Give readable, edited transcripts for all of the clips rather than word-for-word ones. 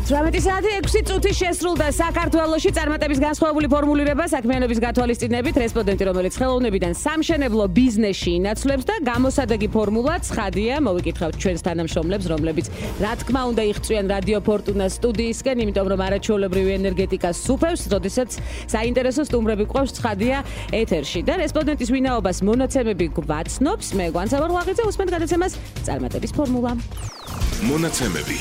18 საათი 6 წუთი შესრულდა საქართველოში წარმატების განსხვავებული ფორმულირება საქმიანობის გათვალისწინებით რესპონდენტი რომელიც ხელოვნებიდან სამშენებლო ბიზნესში ინაცვლებს და გამოსადეგი ფორმულა ცხადია მოვიკითხავთ ჩვენს თანამშრომლებს რომლებიც რა თქმა უნდა იღწვიან რადიო ფორტუნას სტუდიისკენ იმიტომ რომ არაჩვეულებრივი ენერგეტიკას სუფევს როდესაც საინტერესო სტუმრები გვყავს ცხადია ეთერში და რესპონდენტის ვინაობას მონაცემები გვაცნობს მე გვანცემარ ვაღიძე უსმენთ გადაცემას წარმატების ფორმულა მონაცემები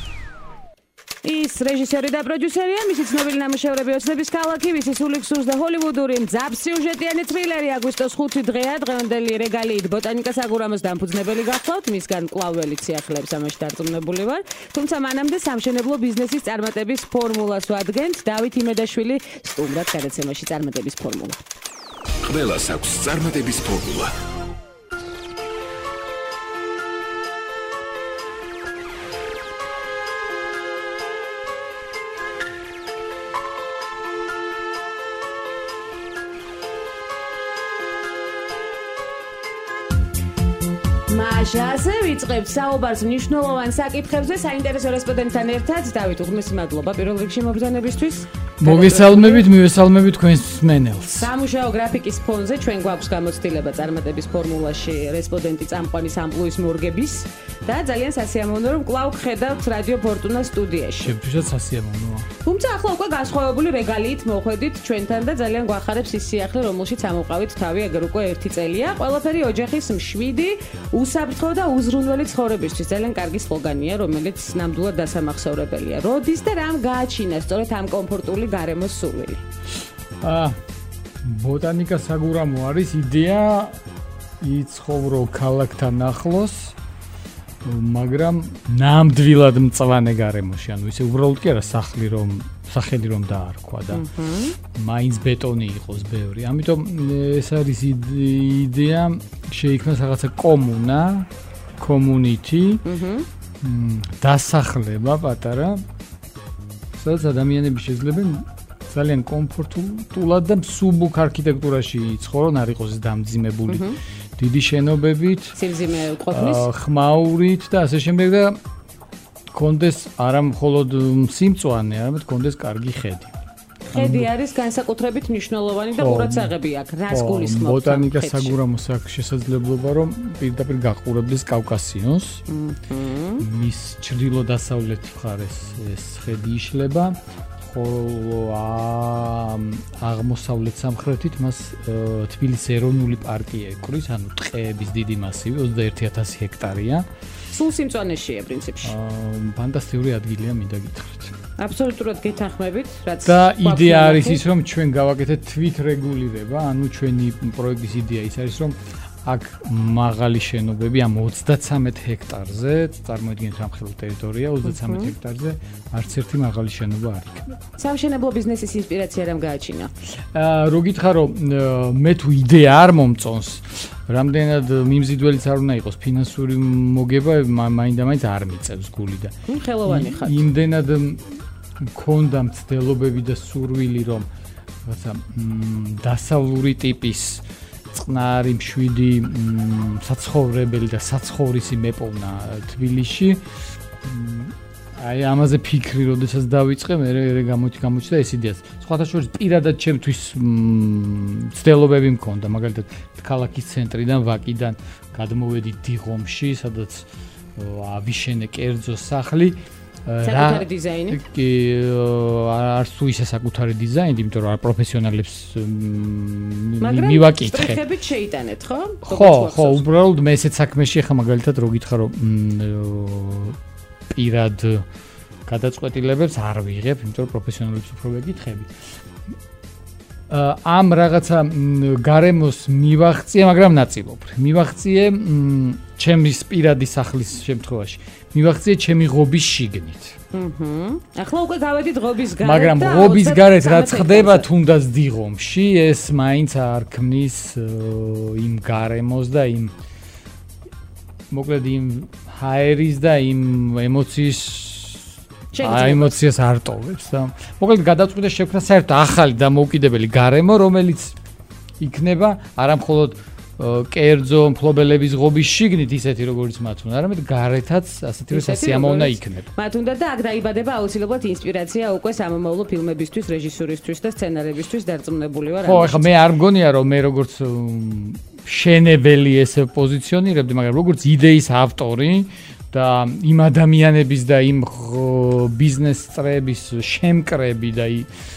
ის რეჟისორი და პროდიუსერია, მისი ცნობილი ნამუშევრები ოცნების ქალაქი, მისი სული გსურს და ჰოლივუდური მძაფსიუჟეტიანი თრილერი აგვისტოს 5 დღეა, დღევანდელი რეგალიით ბოტანიკას აგურამოს დამფუძნებელი გახლავთ, მისგან კვლავ ციახლებს ამაში დარწმუნებული ვარ. თუმცა მანამდე სამშენებლო ბიზნესის წარმატების ფორმულას ვადგენთ, დავით იმედაშვილი სტუმრად გადაცემაში წარმატების ფორმულა. ყველას აქვს წარმატების ფორმულა. მაშასე ვიწყებთ საუბარს მნიშვნელოვან საკითხებზე საინტერესო რესპონდენტთან ერთად დავით უღმესი მადლობა პირველ რიგში მობრძანებისთვის მოგესალმებით მივესალმებით თქვენს მსმენელს სამუშაო გრაფიკის ფონზე ჩვენ გვაქვს გამოცდილება წარმატების ფორმულაში რესპონდენტი წამყვანის ამპლუის მორგების და ძალიან სასიამოვნოა რომ კვლავ ხედავთ რადიო ფორტუნა სტუდიაში შევთვისაც სასიამოვნოა თუმცა ახლა უკვე განსხვავებული რეგალიით მოხვედით ჩვენთან და ძალიან გვახარებს ის სიახლე რომელშიც ამოვყავით თავი ეგერ უკვე 1 წელია ყველაფერი ოჯახის მშვიდი უსაფრთხო და უზრუნველი ცხოვრებისთვის ძალიან კარგი სლოგანია, რომელიც ნამდვილად დასამახსოვრებელია. როდის და რამ გააჩინა სწორედ ამ კომფორტული გარემოს სურვილი? ბოტანიკას აგურამო არის იდეა იცხოვრო ქალაქთან ახლოს, მაგრამ ნამდვილად მწვანე გარემოში, ანუ ისე უბრალოდ კი არა სახელი რომ დაარქვა და მაინც ბეტონი იყოს ბევრი. ამიტომ ეს არის იდეა შეიქმნას რაღაცა კომუნა, community, დასახლება პატარა, სადაც ადამიანები შეძლებენ ძალიან კომფორტულად და მსუბუქ არქიტექტურაში იცხოვრონ, არ იყოს დამძიმებული დიდი შენობებით, სიმძიმე ყოფნის, ხმაურით და ასე შემდეგ და კონდეს არა მხოლოდ სიმწვანე, არამედ კონდეს კარგი ხედი. ხედი არის განსაკუთრებით მნიშვნელოვანი და ყურადსაღები აქვს. რას გულისხმობთ? ბოტანიკას აგურამოს აქვს შესაძლებლობა რომ პირდაპირ გაყურებდეს კავკასიონს. მის ჩრდილო-დასავლეთ მხარეს ეს ხედი იშლება. ხოლო აღმოსავლეთ სამხრეთით მას თბილისის ეროვნული პარკი ეკვრის, ანუ ტყეების დიდი მასივი 21000 ჰექტარია. სულ სიმწვანეშია პრინციპში. ფანტასტიკური ადგილია მინდა გითხრათ. აბსოლუტურად გეთანხმებით, რაც და იდეა არის ის რომ ჩვენ გავაკეთეთ თვით რეგულირება, ანუ ჩვენი პროექტის იდეა ის არის რომ აქ მაღალი შენობები ამ 33 ჰექტარზე, წარმოიდგინეთ რამხელა ტერიტორია 33 ჰექტარზე არც ერთი მაღალი შენობა არ იქნება. სამშენებლო ბიზნესის ინსპირაცია რამ გააჩინა? რო გითხარო, მე თუ იდეა არ მომწონს, რამდენად მიმზიდველიც არ უნდა იყოს ფინანსური მოგება, მაინდა-მაინც არ მიწევს გული და ხელოვანი ხარ. იმდენად მქონდა მცდელობები და სურვილი რომ რაღაცა დასავლური ტიპის წყნარი მშვიდი საცხოვრებელი და საცხოვრისი მეპოვნა თბილისში. აი ამაზე ფიქრი როდესაც დავიწყე, მე გამოჩნდა ეს იდეაც. სხვათა შორის პირადად ჩემთვის მცდელობები მქონდა, მაგალითად ქალაქის ცენტრიდან ვაკიდან გადმოვედი დიღომში, სადაც ავიშენე კერძო სახლი. საკუთარი დიზაინი? კი, არც თუ ისე საკუთარი დიზაინი, იმიტომ რომ პროფესიონალებს მივაკითხე. მაგრამ სტრიხებით შეიტანეთ, ხო? ხო, უბრალოდ მე ესეც საქმეში ხა მაგალითად რო გითხრა, პირად გადაწყვეტილებებს არ ვიღებ, იმიტომ რომ პროფესიონალებს უფრო ვეკითხები. ამ რაღაცა გარემოს მივაღწიე, მაგრამ ნაწილობრივ. მივაღწიე ჩემის პირადი სახლის შემთხვევაში. მივაღწიე ჩემი ღობის შიგნით. ახლა უკვე გავედით ღობის გარეთ. მაგრამ ღობის გარეთ რაც ხდება თუნდაც დიღომში, ეს მაინც არ ქმნის იმ გარემოს და იმ მოკლედ იმ ჰაერის და იმ ემოციას არ ტოვებს და მოკლედ გადაწყვიტე შექმნა საერთოდ ახალი დამოუკიდებელი გარემო, რომელიც იქნება არა მხოლოდ კერძო მფლობელების ღობის შიგნით ისეთი როგორც მათ უნდა, არამედ გარეთაც ასეთი სასიამოვნო იქნება. მათ უნდა და აქ დაიბადება აუცილებლად ინსპირაცია უკვე სამომავლო ფილმებისთვის, რეჟისურისთვის და სცენარებისთვის დარწმუნებული ვარ. ხო, ახლა მე არ მგონია რომ მე როგორც შენებელი ესე პოზიციონირებდი, მაგრამ როგორც იდეის ავტორი და იმ ადამიანების და იმ ბიზნეს წრეების შემკრები და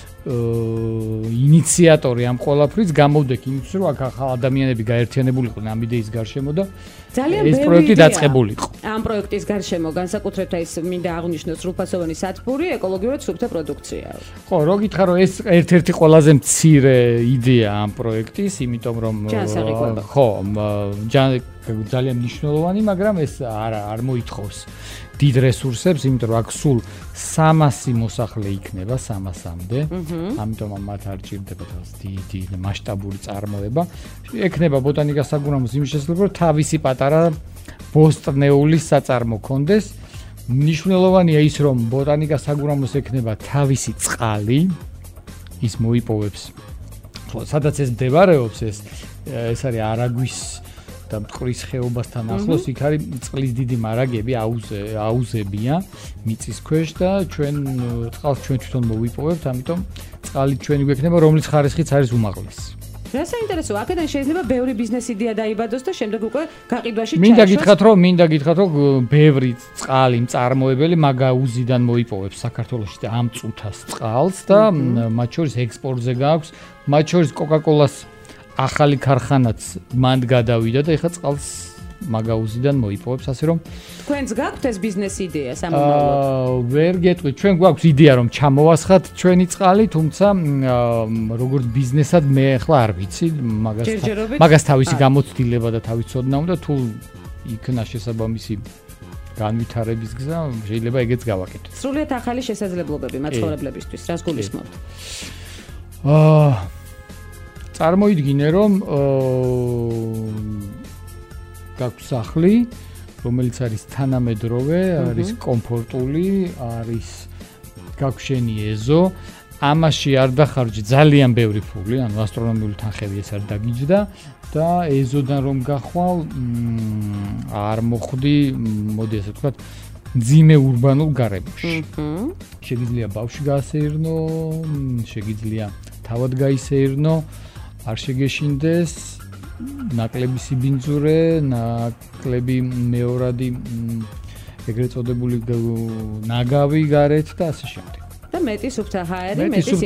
ინიციატორი ამ ყველაფრის გამოვდექ იმის რომ აქ ახალ ადამიანები გაერთიანებულიყვნენ ამ იდეის გარშემო და ეს პროექტი დაწყებულიყო. ამ პროექტის გარშემო განსაკუთრებით ის მინდა აღვნიშნოს სრულფასოვანი სათბური ეკოლოგიურად სუფთა პროდუქცია. ხო, რო გითხრა რომ ეს ერთ-ერთი ყველაზე მცირე იდეა ამ პროექტის, იმიტომ რომ ხო, ძალიან მნიშვნელოვანი, მაგრამ ეს არ მოითხოვს დიდ რესურსებს, იმიტომ რომ აქ სულ 300 მოსახლე იქნება 300-მდე. ამიტომ მათ არ ჭირდება თავს დიდი მასშტაბური წარმოება. ექნება ბოტანიკას საგურამოს იმის შესაძლებლობა, რომ თავისი პატარა ბოსტნეული საწარმო კონდეს. მნიშვნელოვანია ის, რომ ბოტანიკას საგურამოს ექნება თავისი წყალი, ის მოიპოვებს. ხო, სადაც ეს მდებარეობს, ეს არის არაგვის და მტკვრის ხეობასთან ახლოს, იქ არის წყლის დიდი მარაგები, აუზებია მიწის ქვეშ და ჩვენ წყალს ჩვენ თვითონ მოვიპოვებთ, ამიტომ წყალი ჩვენი გვექნება, რომლის ხარისხიც არის უმაღლესი. რა საინტერესოა, აქედან შეიძლება ბევრი ბიზნეს იდეა დაიბადოს და შემდეგ უკვე გაყიდვაში ჩაიშოს. მინდა გითხრათ, რომ ბევრი წყალი მწარმოებელი მაგაუზიდან მოიპოვებს საქართველოში და ამ წუთას წყალს და მათ შორის ექსპორტზე გააქვს, მათ შორის კოკაკოლას ახალი ქარხანაც მანდ გადავიდა და ეხლა წყალს მაგაუზიდან მოიპოვებს, ასე რომ თქვენს გაქვთ ეს ბიზნეს იდეა სამომავლოდ? ვერ გეტყვით, ჩვენ გვაქვს იდეა რომ ჩამოვასხათ ჩვენი წყალი, თუმცა როგორც ბიზნესად მე ახლა არ ვიცი, მაგას თავისი გამოცდილება და თავისი ცოდნა უნდა, თუ იქნა შესაბამისი განვითარების გზა, შეიძლება ეგეც გავაკეთოთ. სრულიად ახალი შესაძლებლობები მაცხოვრებლებისთვის, რას გულისხმობთ? წარმოიდგინე რომ გაქვს სახლი, რომელიც არის თანამედროვე, არის კომფორტული, არის გაქვს შენი ეზო, ამაში არ დახარჯი ძალიან ბევრი ფული, ანუ ასტრონომიული თანხები ეს არ დაგიჯდა და ეზოდან რომ გახვალ არ მოხვდი, მოდი ასე ვთქვათ, მძიმე ურბანულ გარემოში. შეგიძლია ბავშვი გაასეირნო, შეგიძლია თავად გაისეირნო, არ შეგეშინდეს, ნაკლები სიბინძურე, ნაკლები მეორადი ეგრეთ წოდებული ნაგავი გარეთ და ასე შემდეგ. და მეტი სუფთა ჰაერი,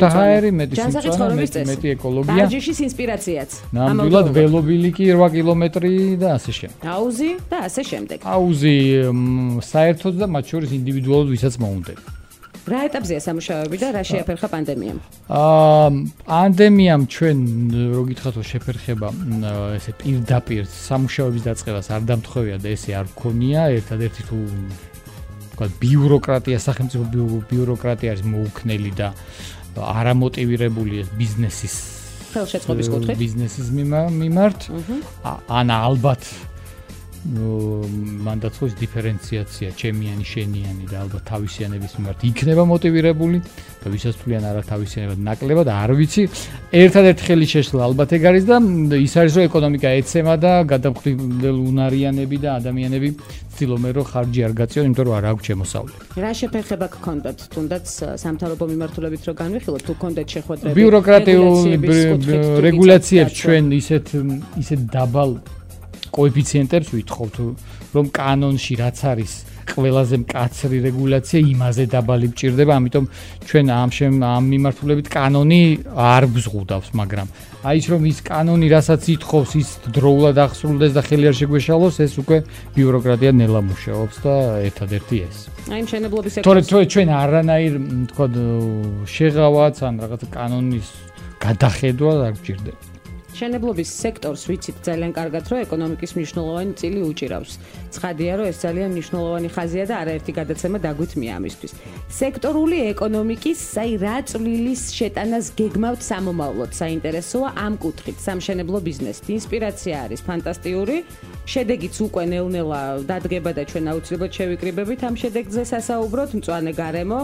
მეტი ეკოლოგია. ბაჟიშის ინსპირაციაც. ნამდვილად ველობილი კი 8 კილომეტრი და ასე შემდეგ. აუზი და ასე შემდეგ. აუზი საერთოდ და მათ შორის ინდივიდუალურად ვისაც მოუნდება. რა ეტაპზეა სამუშაოები და რა შეაფერხა პანდემიამ? პანდემიამ ჩვენ რო გითხრათ რომ შეფერხება ესე პირდაპირ სამუშაოების დაწყებას არ დამთხოვია და ესე არ გქონია, ერთადერთი თუ ვთქვათ ბიუროკრატია, სახელმწიფო ბიუროკრატია არის მოუქნელი და არამოტივირებული ეს ბიზნესის ხელშეწყობის კუთხით ბიზნესის მიმართ, ან ალბათ მანდაცხოვს დიფერენციაცია ჩემიანი, შენიანი და ალბათ თავისიანების მიმართ იქნება მოტივირებული და ვისაც თვლიან არა თავისიანებად ნაკლებად, არ ვიცი. ერთადერთი ხელი შეშლა ალბათ ეგ არის და ის არის რომ ეკონომიკა ეცემა და გადამხდელ უნარიანები და ადამიანები ცდილობენ რომ ხარჯი არ გაწიონ, იმიტომ რომ არ აქვს შემოსავლელი. რა შეფერხება გქონდათ თუნდაც სამთავრობო მიმართულებით რო განვიხილოთ, თუ გქონდათ შეხვედრები ბიუროკრატიული რეგულაციებს ჩვენ ისეთ დაბალ კოეფიციენტებს ვითხოვთ, რომ კანონში რაც არის ყველაზე მკაცრი რეგულაცია იმაზე დაბალი მჭირდება, ამიტომ ჩვენ ამ მიმართულებით კანონი არ გვზღუდავს, მაგრამ აი ის რომ ის კანონი რასაც ითხოვს, ის დროულად აღსრულდეს და ხელი არ შეგვეშალოს, ეს უკვე ბიუროკრატია ნელა მუშაობს და ერთადერთი ეს. აი მშენებლობის სექტორში თორე ჩვენ არანაირ თქვა შეღავაც ან რაღაც კანონის გადახედვა არ გვჭირდება. მშენებლობის სექტორს ვიცით ძალიან კარგად, რომ ეკონომიკის მნიშვნელოვანი წილი უჭირავს. ცხადია, რომ ეს ძალიან მნიშვნელოვანი ხაზია და არაერთი გადაცემა დაგვითმია ამისთვის. სექტორული ეკონომიკის, რა წვლილის შეტანას გეგმავთ სამომავლოდ, საინტერესოა ამ კუთხით, სამშენებლო ბიზნესით. ინსპირაცია არის ფანტასტიკური, შედეგიც უკვე ნელ-ნელა დადგება და ჩვენ აუცილებლად შევიკრიბებით ამ შედეგზე სასაუბროთ, მწვანე გარემო.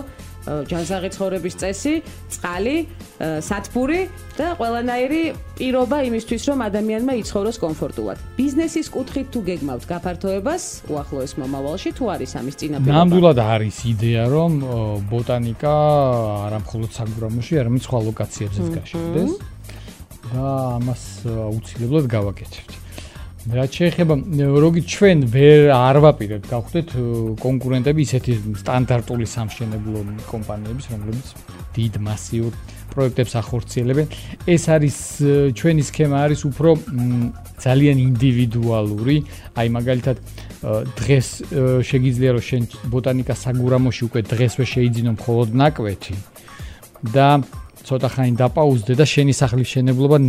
ჯანსაღი ცხოვრების წესი, წყალი, სათბური და ყველანაირი პირობა იმისთვის, რომ ადამიანმა იცხოვროს კომფორტულად. ბიზნესის კუთხით თუ გეგმავთ გაფართოებას უახლოეს მომავალში, თუ არის ამის წინაპირობა? ნამდვილად არის იდეა, რომ ბოტანიკა არა მხოლოდ საგურამოში, არამედ სხვა ლოკაციებზეც გაშენდეს და ამას აუცილებლად გავაკეთებთ. რაც შეეხება როგით ჩვენ არ ვაპირებთ გავხდეთ კონკურენტები ისეთი სტანდარტული სამშენებლო კომპანიების, რომლებიც დიდ მასიურ პროექტებს ახორციელებენ. ეს არის ჩვენი სქემა არის უფრო ძალიან ინდივიდუალური, აი მაგალითად დღეს შეგიძლია რომ შენ ბოტანიკა საგურამოში უკვე დღესვე შეიძინო მხოლოდ ნაკვეთი და ცოტა ხანი დაპაუზდე და შენი სახლის მშენებლობა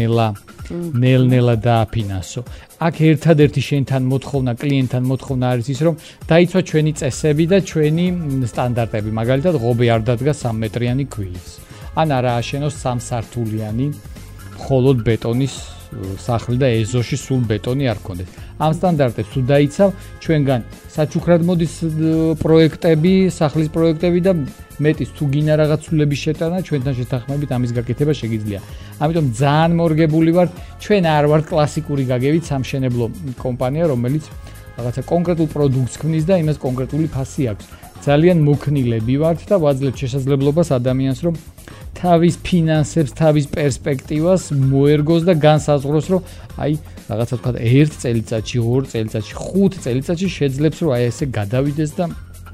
ნელ-ნელა დააფინანსო. აქ ერთადერთი შენთან მოთხოვნა, კლიენტთან მოთხოვნა არის ის, რომ დაიცვა ჩვენი წესები და ჩვენი სტანდარტები. მაგალითად, ღობე არ დადგა 3 მეტრიანი ქვილის. ან არა აშენოს 3 სართულიანი მხოლოდ ბეტონის სახლი და ეზოში სულ ბეტონი არ გქონდეს. ამ სტანდარტებს თუ დაიცავ, ჩვენგან საჩუქრად მოდის პროექტები, სახლის პროექტები და მეტის თუ გინა რაღაც ცვლილების შეტანა, ჩვენთან შეთანხმებით ამის გაკეთება შეგიძლია. ამიტომ ძალიან მორგებული ვართ, ჩვენ არ ვართ კლასიკური გაგებით სამშენებლო კომპანია, რომელიც რაღაცა კონკრეტულ პროდუქტს ქმნის და იმას კონკრეტული ფასი აქვს. ძალიან მოქნილები ვართ და ვაძლევთ შესაძლებლობას ადამიანს, რომ თავის ფინანსებს, თავის პერსპექტივას მოერგოს და განსაზღვროს, რომ აი რაღაცა თქვა 1 წელიწადში, 2 წელიწადში, 5 წელიწადში შეძლებს რომ აი ესე გადავიდეს და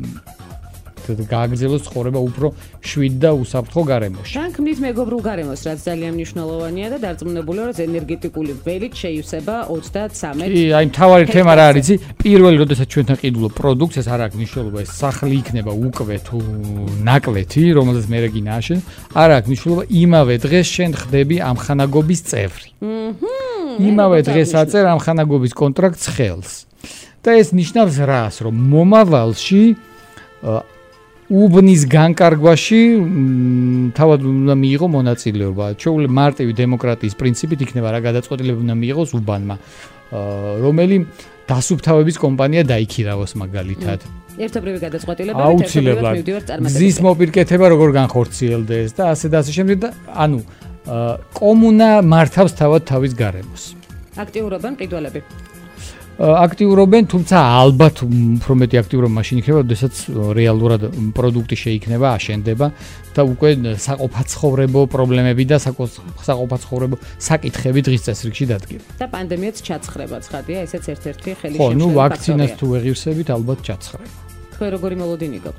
გააგრძელოს ცხოვრება უფრო შვიდ და უსაფრთხო გარემოში. თან ქმნით მეგობრულ გარემოს, რაც ძალიან მნიშვნელოვანია და დარწმუნებული ვარ, რომ ენერგეტიკული ველით შეივსება 33. კი, აი მთავარი თემა რა არის? პირველი, როდესაც ჩვენთან ყიდულობ პროდუქტს, ეს არ აქვს მნიშვნელობა, ეს სახლი იქნება უკვე თუ ნაკლეთი, რომელზეც მე რეგინა აშენ, არ აქვს მნიშვნელობა, იმავე დღეს შენ ხდები ამხანაგობის წევრი. იმავე დღეს აწერ ამხანაგობის კონტრაქტს ხელს. და ეს ნიშნავს რას, რომ მომავალში უბნის განკარგვაში თავად უნდა მიიღო მონაწილეობა. ჩვეული მარტივი დემოკრატიის პრინციპით იქნება რა გადაწყვეტილება უნდა მიიღოს უბანმა, რომელი დასუფთავების კომპანია დაიქირავოს მაგალითად. ერთობრივი გადაწყვეტილება და ერთობრივად მივდივართ წარმატებაზე. გზის მოპირკეთება როგორ განხორციელდეს და ასე და ასე შემდეგ და ანუ კომუნა მართავს თავად თავის გარემოს. აქტიურობენ მყიდველები. აქტიურობენ, თუმცა ალბათ უფრო მეტი აქტიურობა მაშინ იქნება, როდესაც რეალურად პროდუქტი შეიქმნება, აშენდება და უკვე საყოფაცხოვრებო პრობლემები და საყოფაცხოვრებო საკითხები დღის წესრიგში დადგება. და პანდემიაც ჩაცხრება, ცხადია, ესეც ერთ-ერთი ხელი ხო, ნუ ვაქცინას თუ ვეღირსებით, ალბათ ჩაცხრება. თქვენ როგორი მოლოდინი გაქვთ?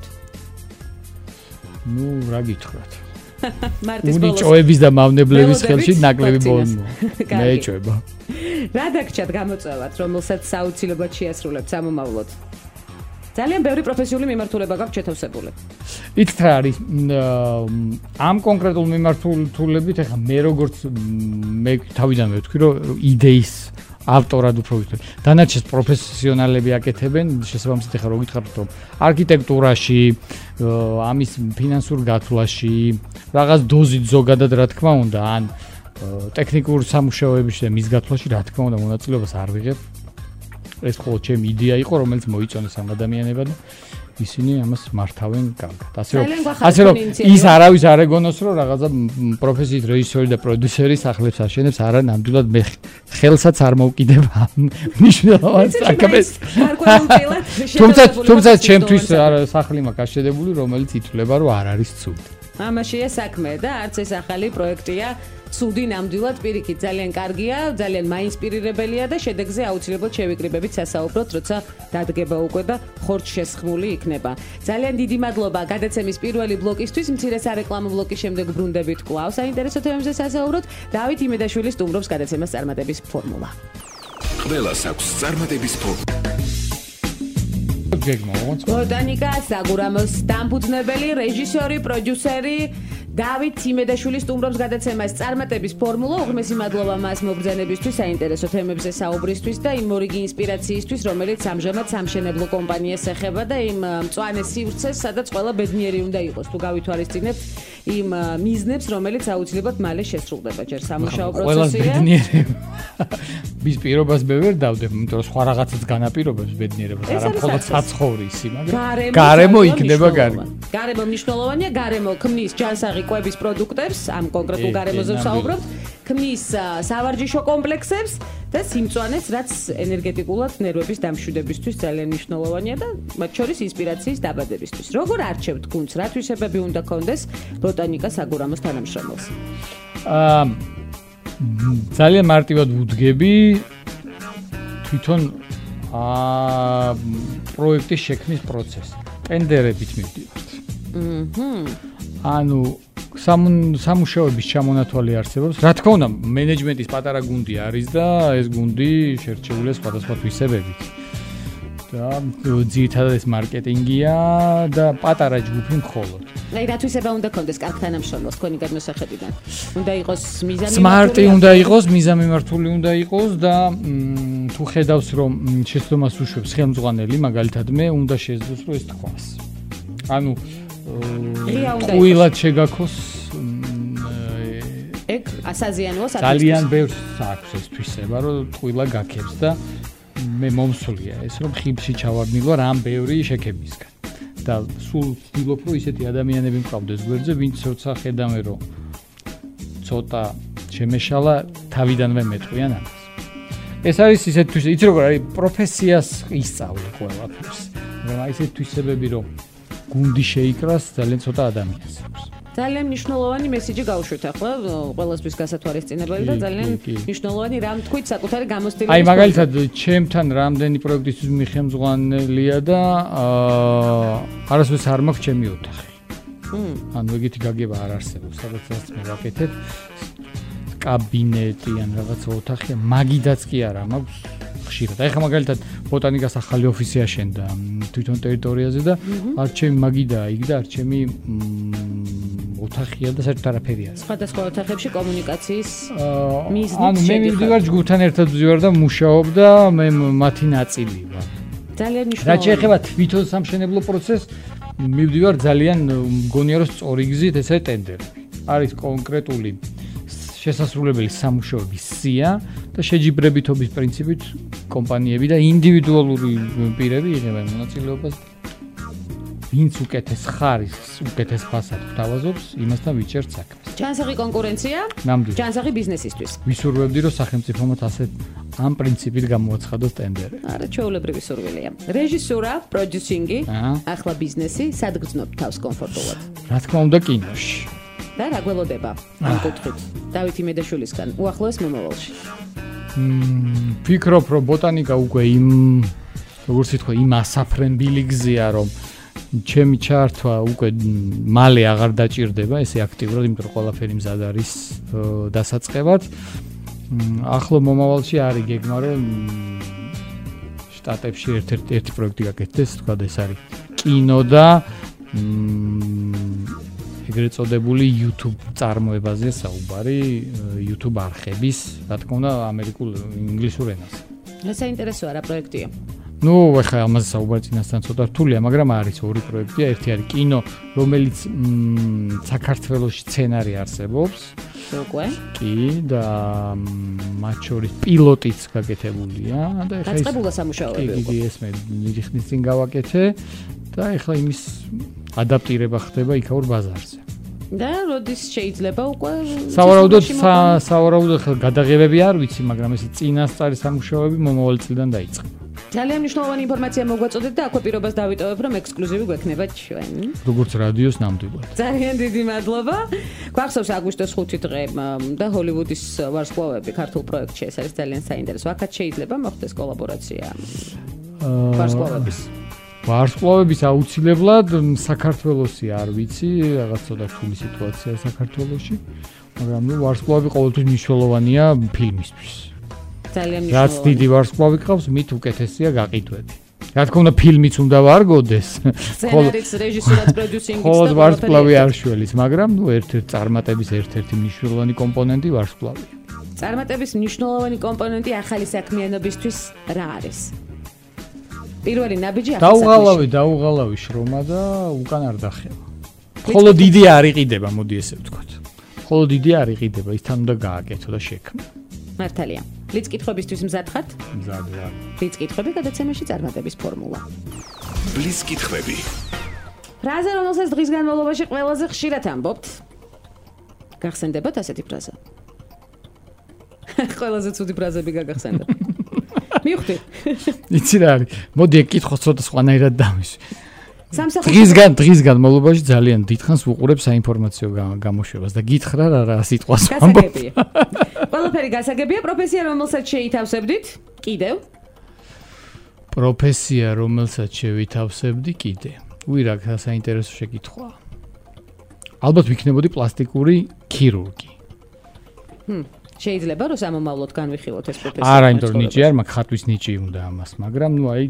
ნუ რა გითხრათ? მარტის ბოლოს უნიჭოების და მავნებლების ხელში ნაკლები მეეჭვება. რა დაგჭათ გამოწვევათ, რომელსაც საუცილებლად შეასრულებთ სამომავლოდ? ძალიან ბევრი პროფესიული მიმართულება გაქვთ შეთავსებული. იცით რა არის? ამ კონკრეტულ მიმართულებით ახლა მე როგორც მე თავიდანვე ვთქვი, რომ იდეის ავტორად უფრო ვიტყვი. დანარჩენს პროფესიონალები აკეთებენ, შესაბამისად ახლა რო გითხარით, რომ არქიტექტურაში, ამის ფინანსურ გათვლაში, რაღაც დოზით ზოგადად რა თქმა უნდა, ან ტექნიკურ სამუშაოებში და მის გათვლაში რა თქმა უნდა მონაწილეობას არ ვიღებ. ეს მხოლოდ ჩემი იდეა იყო, რომელიც მოიწონეს ამ ადამიანებად და ისინი ამას მართავენ კარგად. ასე რომ ის არავის არ ეგონოს, რომ რაღაცა პროფესიით რეჟისორი და პროდიუსერი სახლებს აშენებს, არა, ნამდვილად მე ხელსაც არ მოვკიდება მნიშვნელოვან საქმეს. თუმცა ჩემთვის სახლი მაქვს აშენებული, რომელიც ითვლება, რომ არ არის ცუდი. ამაშია საქმე და არც ეს ახალი პროექტია ცუდი ნამდვილად პირიქით ძალიან კარგია, ძალიან მაინსპირირებელია და შედეგზე აუცილებლად შევიკრიბებით სასაუბროთ, როცა დადგება უკვე და ხორცშესხმული იქნება. ძალიან დიდი მადლობა გადაცემის პირველი ბლოკისთვის, მცირე სარეკლამო ბლოკის შემდეგ ბრუნდებით კვლავ საინტერესო თემებზე სასაუბროთ. დავით იმედაშვილი სტუმრობს გადაცემას წარმატების ფორმულა. ყველას აქვს წარმატების ფორმულა. ბოტანიკა საგურამოს დამფუძნებელი, რეჟისორი, პროდიუსერი დავით იმედაშვილი სტუმრობს გადაცემას წარმატების ფორმულა. უღრმესი მადლობა მას მოგზაურობისთვის, საინტერესო თემებზე საუბრისთვის და იმ მორიგი ინსპირაციისთვის, რომელიც ამჟამად სამშენებლო კომპანიას ეხება და იმ მწვანე სივრცეს, სადაც ყველა ბედნიერი უნდა იყოს. თუ გავითვალისწინებთ იმ მიზნებს, რომელიც აუცილებლად მალე შესრულდება, ჯერ სამუშაო პროცესია. მის პირობას მე ვერ დავდებ, იმიტომ რომ სხვა რაღაცაც განაპირობებს ბედნიერებას, არა მხოლოდ საცხოვრისი, მაგრამ გარემო იქნება კარგი. გარემო მნიშვნელოვანია, გარემო ქმნის ჯანსაღი კვების პროდუქტებს, ამ კონკრეტულ გარემოზე ვსაუბრობთ, ქმნის სავარჯიშო კომპლექსებს და სიმწვანეს, რაც ენერგეტიკულად ნერვების დამშვიდებისთვის ძალიან მნიშვნელოვანია და მათ შორის ინსპირაციის დაბადებისთვის. როგორ არჩევთ გუნდს, რა თვისებები უნდა გქონდეს ბოტანიკას აგურამოს თანამშრომელს? ძალიან მარტივად ვუდგები თვითონ პროექტის შექმნის პროცესი. ტენდერებით მივდივართ. ანუ სამუშაოების ჩამონათვალი არსებობს. რა თქმა უნდა, მენეჯმენტის პატარა გუნდი არის და ეს გუნდი შერჩეულია სხვადასხვა თვისებებით. და ძირითადად ეს მარკეტინგია და პატარა ჯგუფი მხოლოდ. აი რა თვისება უნდა გქონდეს კარგ თანამშრომელს თქვენი გადმოსახედიდან? უნდა იყოს მიზანმიმართული. სმარტი უნდა იყოს, მიზანმიმართული უნდა იყოს და თუ ხედავს რომ შეცდომას უშვებს ხელმძღვანელი, მაგალითად მე უნდა შეძლოს რომ ეს თქვას. ანუ ყვილად შეგაქოს ეგ ასაზიანოა საკითხი. ძალიან ბევრს აქვს ეს თვისება რომ ყვილა გაქებს და მე მომსულია ეს რომ ხიბში ჩავარდნილო რამ ბევრი შექებისგან. და სულ ვცდილობ რომ ისეთი ადამიანები მყავდეს გვერდზე, ვინც როცა ხედავენ რომ ცოტა შემეშალა თავიდანვე მეტყვიან ამას. ეს არის ისეთი თვისება, იცი როგორ არის პროფესიას ისწავლე ყველაფერს. მაგრამ აი ესეთი თვისებები რომ გუნდი შეიკრას ძალიან ცოტა ადამიანს აქვს. ძალიან მნიშვნელოვანი მესიჯი გავუშვით ახლა ყველასთვის გასათვალისწინებელი და ძალიან მნიშვნელოვანი რამ თქვით საკუთარი გამოცდილების. აი მაგალითად ჩემთან რამდენი პროექტისთვის მიხემძღვანელია და არასდროს არ მაქვს ჩემი ოთახი. ანუ ეგეთი გაგება არ არსებობს, სადაც მე ვაკეთებ კაბინეტი ან რაღაც ოთახი, მაგიდაც კი არა მაქვს ხშირად. აი ხა მაგალითად ბოტანიკას ახალი ოფისი აშენდა თვითონ ტერიტორიაზე და არ ჩემი მაგიდაა იქ და არ ჩემი ოთახია და საერთოდ არაფერი არ. სხვადასხვა ოთახებში კომუნიკაციის მიზნით ანუ მე მივდივარ ჯგუფთან ერთად ვზივარ და მუშაობ და მე მათი ნაწილი ვარ. ძალიან მნიშვნელოვანია. რაც შეეხება თვითონ სამშენებლო პროცესს, მივდივარ ძალიან მგონია რომ სწორი გზით, ესე ტენდერები. არის კონკრეტული შესასრულებელი სამუშაოების სია და შეჯიბრებითობის პრინციპით კომპანიები და ინდივიდუალური პირები იღებენ მონაწილეობას. ვინც უკეთეს ხარისხს, უკეთეს ფასადს გვთავაზობს, იმასთან ვიჭერთ საქმეს. ჯანსაღი კონკურენცია, ჯანსაღი ბიზნესისთვის. ვისურვებდი, რომ სახელმწიფომაც ასეთ ამ პრინციპით გამოაცხადოს ტენდერები. არა, ჩვეულებრივი სურვილია. რეჟისურა, პროდიუსინგი, ახლა ბიზნესი, სად გრძნობ თავს კომფორტულად? რა თქმა უნდა, კინოში. და რა გველოდება ამ კუთხით? დავით იმედაშვილისგან უახლოეს მომავალში. ვფიქრობ, რომ ბოტანიკა უკვე როგორც ითქვა, იმ ასაფრენბილი გზია, რომ ჩემი ჩართვა უკვე მალე აღარ დაჭირდება, ესე აქტიურად, იმიტომ რომ ყველაფერი მზად არის დასაწყებად. ახლო მომავალში არის გეგმა, რომ შტატებში ერთ-ერთი პროექტი გაკეთდეს, თქვა ეს არის კინო და ეგრეთ წოდებული YouTube წარმოებაზე საუბარი, YouTube არხების, რა თქმა უნდა, ამერიკულ ინგლისურ ენაზე. ეს საინტერესოა რა პროექტია? ნუ ახლა ამაზე საუბარი წინასთან ცოტა რთულია, მაგრამ არის ორი პროექტია, ერთი არის კინო, რომელიც საქართველოში სცენარი არსებობს. უკვე? კი, და მათ შორის პილოტიც გაკეთებულია და ეხლა დაწყებულა სამუშაოები უკვე. კი, ეს მე დიდი ხნის წინ გავაკეთე და ეხლა იმის ადაპტირება ხდება იქაურ ბაზარზე. და როდის შეიძლება უკვე სავარაუდოდ გადაღებები არ ვიცი, მაგრამ ეს წინასწარი სამუშაოები მომავალ წლიდან დაიწყება. ძალიან მნიშვნელოვანი ინფორმაცია მოგვაწოდეთ და აქვე პირობას დავიტოვებ, რომ ექსკლუზივი გვექნება ჩვენ. როგორც რადიოს ნამდვილად. ძალიან დიდი მადლობა. გვახსოვს აგვისტოს 5 დღე და ჰოლივუდის ვარსკვლავები ქართულ პროექტში, ეს არის ძალიან საინტერესო. აქაც შეიძლება მოხდეს კოლაბორაცია ვარსკვლავების. ვარსკვლავების აუცილებლად საქართველოსი არ ვიცი, რაღაც ცოტა რთული სიტუაციაა საქართველოში, მაგრამ ნუ ვარსკვლავები ყოველთვის მნიშვნელოვანია ფილმისთვის. ძალიან მნიშვნელოვანია. რაც დიდი ვარსკვლავი ყავს, მით უკეთესია გაყიდვები. რა თქმა უნდა, ფილმიც უნდა ვარგოდეს. სცენარის, რეჟისურაც, პროდიუსინგიც და ხოლმე ვარსკვლავი არ შველის, მაგრამ ნუ ერთ-ერთი წარმატების ერთ-ერთი მნიშვნელოვანი კომპონენტი ვარსკვლავია. წარმატების მნიშვნელოვანი კომპონენტი ახალი საქმიანობისთვის რა არის? პირველი ნაბიჯი ახალი დაუღალავი შრომა და უკან არ დახევა. ხოლო დიდი არ იყიდება, მოდი ესე ვთქვათ. ხოლო დიდი არ იყიდება, ის თან უნდა გააკეთო და შექმნა. მართალია. ბლიც კითხვებისთვის მზად ხართ? მზად ვარ. ბლიც კითხვები გადაცემაში წარმატების ფორმულა. ბლიც კითხვები. ფრაზა, რომელსაც დღის განმავლობაში ყველაზე ხშირად ამბობთ. გახსენდებათ ასეთი ფრაზა? ყველაზე ცუდი ფრაზები გაგახსენდა. მივხვდი. იცი რა არის? მოდი ეკითხო ცოტა სხვანაირად დამის. დღის განმავლობაში ძალიან დიდხანს ვუყურებ საინფორმაციო გამოშვებას და გითხრა რა სიტყვას ვამბობ. გასაგებია. ყველაფერი გასაგებია, პროფესია, რომელსაც შეითავსებდით? კიდევ? პროფესია, რომელსაც შევითავსებდი კიდე. რა საინტერესო შეკითხვაა. ალბათ ვიქნებოდი პლასტიკური ქირურგი. შეიძლება რომ სამომავლოდ განვიხილოთ ეს პროფესია. არა, იმიტომ რომ ნიჭი არ მაქვს, ხატვის ნიჭი უნდა ამას, მაგრამ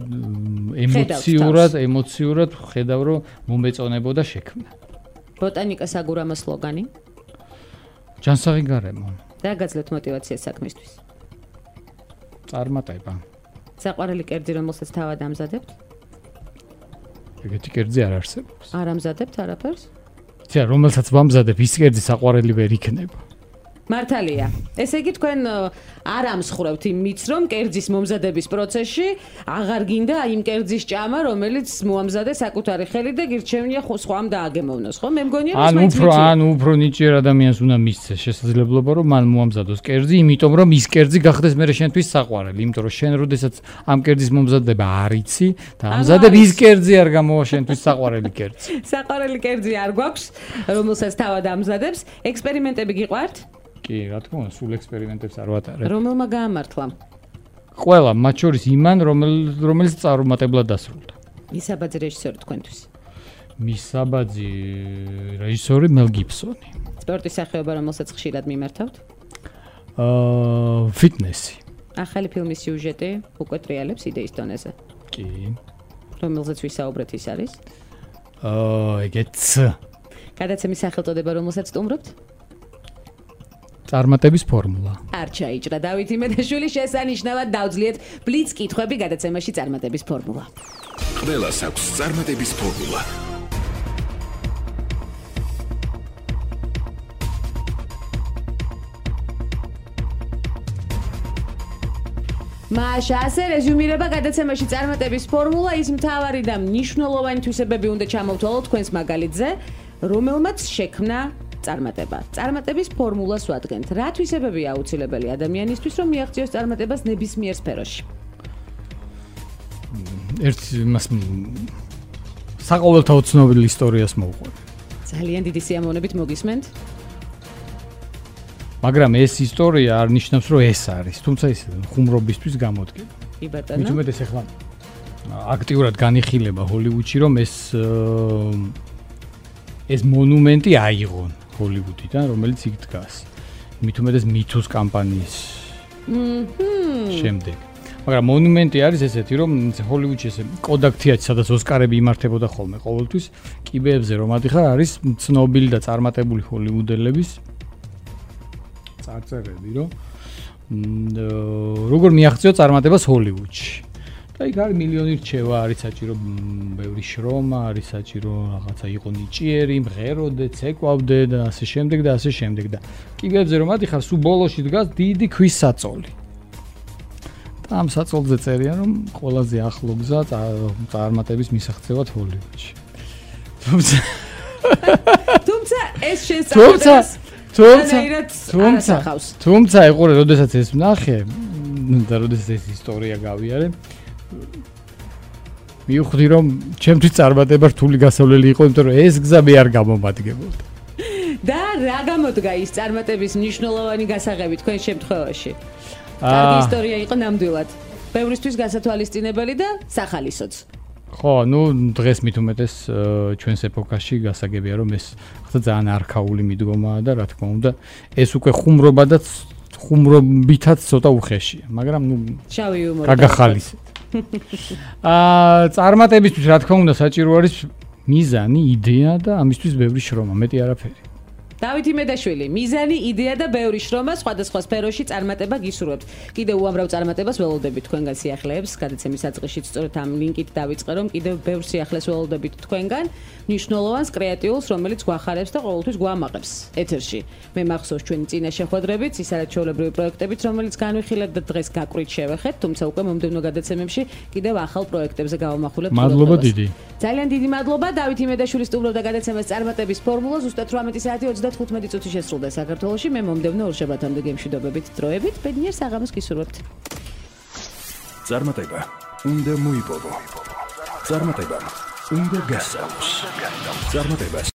ემოციურად ხედავ რომ მომეწონებოდა შექმნა. ბოტანიკა საგურამო სლოგანი? ჯანსაღი გარემო. რა გაძლევთ мотивაციას საქმისთვის? წარმატება. საყვარელი კერძი, რომელსაც თავად ამზადებთ? ეგეთი კერძი არ არსებობს. არ ამზადებთ არაფერს? იცი რა, რომელსაც ვამზადებ, ის კერძი საყვარელი ვერ იქნება. მართალია. ესე იგი თქვენ არ ამსხვრევთ იმით, რომ კერძის მომზადების პროცესში აღარ გინდა იმ კერძის ჭამა, რომელიც მოამზადე საკუთარი ხელით და გირჩევნია სხვამ დააგემოვნოს, ხო? მე მგონია რომ უფრო ნიჭიერ ადამიანს უნდა მისცეს შესაძლებლობა, რომ მან მოამზადოს კერძი, იმიტომ რომ ის კერძი გახდეს მერე შენთვის საყვარელი, იმიტომ რომ შენ როდესაც ამ კერძის მომზადება არ იცი და ამზადებ ის კერძი არ გამოვა შენთვის საყვარელი კერძი. საყვარელი კერძი არ გვაქვს, რომელსაც თავად ამზადებს. ექსპერიმენტები გიყვართ? კი, რა თქმა უნდა, სულ ექსპერიმენტებს არ ვატარებ. რომელმა გაამართლა? ყველა, მათ შორის იმან, რომელიც წარუმატებლად დასრულდა. მისაბაძი რეჟისორი თქვენთვის? მისაბაძი რეჟისორი მელ გიბსონი. სპორტის სახეობა, რომელსაც ხშირად მიმართავთ? ფიტნესი. ახალი ფილმის სიუჟეტი უკვე ტრიალებს იდეის დონეზე. კი. რომელზეც ვისაუბრეთ ის არის? ეგეც. გადაცემის სახელწოდება, რომელსაც სტუმრობთ? წარმატების ფორმულა. არ ჩაიჭრა დავით იმედაშვილი, შესანიშნავად დავძლიეთ ბლიც კითხვები გადაცემაში წარმატების ფორმულა. ყველას აქვს წარმატების ფორმულა. მაშა ასე რეზუმირება გადაცემაში წარმატების ფორმულა, ის მთავარი და მნიშვნელოვანი თვისებები უნდა ჩამოვთვალოთ თქვენს მაგალითზე, რომელმაც შექმნა წარმატება. წარმატების ფორმულას ვადგენთ. რა თვისებებია აუცილებელი ადამიანისთვის, რომ მიაღწიოს წარმატებას ნებისმიერ სფეროში? მას საყოველთაო ცნობილ ისტორიას მოუყვება. ძალიან დიდი სიამოვნებით მოგისმენთ. მაგრამ ეს ისტორია არ ნიშნავს, რომ ეს არის, თუმცა ის ხუმრობისთვის გამოდგება. კი ბატონო. მით უმეტეს ახლა აქტიურად განიხილება ჰოლივუდში, რომ ეს მონუმენტი აიღონ ჰოლივუდიდან, რომელიც იქ დგას. მით უმეტეს მითუს კამპანიის შემდეგ. მაგრამ მონუმენტი არის ესეთი, რომ ჰოლივუდში ესე კოდაკ თეატრი, სადაც ოსკარები იმართებოდა ხოლმე ყოველთვის, კიბეებზე რომ ადიხარ, არის ცნობილი და წარმატებული ჰოლივუდელების წარწერები, რომ როგორ მიაღწიო წარმატებას ჰოლივუდში. და იქ არის მილიონი რჩევა, არის საჭირო ბევრი შრომა, არის საჭირო რაღაცა იყო ნიჭიერი, მღეროდე, ცეკვავდე და ასე შემდეგ და ასე შემდეგ და კიბეებზე რომ ადიხარ, სულ ბოლოში დგას დიდი ქვის საწოლი. და ამ საწოლზე წერიან, რომ ყველაზე ახლო გზა წარმატების მისაღწევად ჰოლივუდში. თუმცა ეს შესაძლებლობას თუმცა ეყურე, როდესაც ეს ვნახე და როდესაც ეს ისტორია გავიარე, მივხვდი, რომ ჩემთვის წარმატება რთული გასავლელი იყო, იმიტომ რომ ეს გზა მე არ გამომადგებოდა. და რა გამოდგა ის წარმატების მნიშვნელოვანი გასაღები თქვენ შემთხვევაში? კარგი ისტორია იყო ნამდვილად. ბევრისთვის გასათვალისწინებელი და სახალისოც. ხო, დღეს მით უმეტეს ჩვენს ეპოქაში გასაგებია, რომ ეს ძალიან არქაული მიდგომაა და რა თქმა უნდა, ეს უკვე ხუმრობითაც ცოტა უხეშია, მაგრამ შავი იუმორი გაგახალისეთ. წარმატებისთვის რა თქმა უნდა საჭირო არის მიზანი, იდეა და ამისთვის ბევრი შრომა, მეტი არაფერი. დავით იმედაშვილი, მიზანი, იდეა და ბევრი შრომა სხვადასხვა სფეროში წარმატება გისურვებთ. კიდევ უამრავ წარმატებას ველოდებით თქვენგან სიახლეებს, გადაცემის საწყისშიც სწორედ ამ ლინკით დავიწყე, რომ კიდევ ბევრ სიახლეს ველოდებით თქვენგან, მნიშვნელოვანს კრეატიულს, რომელიც გვახარებს და ყოველთვის გვამაყებს ეთერში. მე მახსოვს ჩვენი წინა შეხვედრებით, ის არის ჩვეულებრივი პროექტებით, რომელიც განვიხილეთ და დღეს გაკვირით შევეხეთ, თუმცა უკვე მომდევნო გადაცემებში კიდევ ახალ პროექტებზე გავამახვილებთ. მადლობა დიდი. ძალიან დიდი მადლობა დავით იმედაშვილი სტუმრობდა გადაცემას წარმატების ფორმულა. ზუსტად 18 საათი 35 წუთი შესრულდა საქართველოში. მე მომდევნო ორშაბათამდე გემშვიდობებით დროებით. ბედნიერ საღამოს გისურვებთ. წარმატება უნდა მოიპოვო. წარმატება უნდა გასცემოს. წარმატებას